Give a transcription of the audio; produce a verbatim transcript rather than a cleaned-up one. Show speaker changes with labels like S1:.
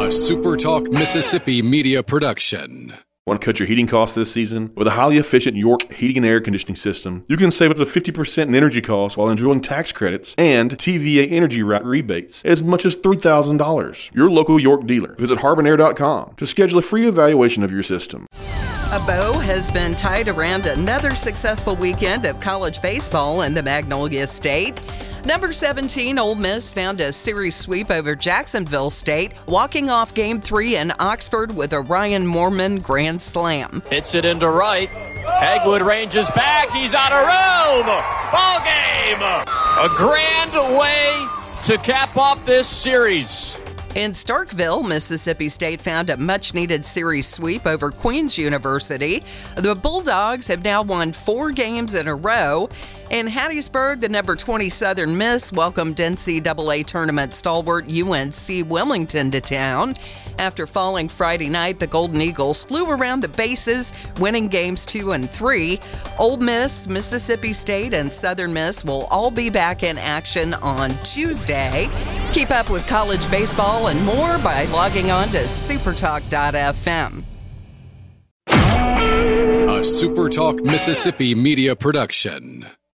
S1: A SuperTalk Mississippi media production.
S2: Want to cut your heating costs this season? With a highly efficient York heating and air conditioning system, you can save up to fifty percent in energy costs while enjoying tax credits and T V A energy right rebates as much as three thousand dollars. Your local York dealer. Visit harbin air dot com to schedule a free evaluation of your system.
S3: A bow has been tied around another successful weekend of college baseball in the Magnolia State. Number seventeen, Ole Miss found a series sweep over Jacksonville State, walking off Game three in Oxford with a Ryan Moorman grand slam.
S4: Hits it into right. Hagwood ranges back. He's out of room. Ball game. A grand way to cap off this series.
S3: In Starkville, Mississippi State found a much-needed series sweep over Queens University. The Bulldogs have now won four games in a row. In Hattiesburg, the number twenty Southern Miss welcomed N C double A tournament stalwart U N C Wilmington to town. After falling Friday night, the Golden Eagles flew around the bases, winning games two and three. Ole Miss, Mississippi State, and Southern Miss will all be back in action on Tuesday. Keep up with college baseball and more by logging on to supertalk dot f m.
S1: A SuperTalk Mississippi media production.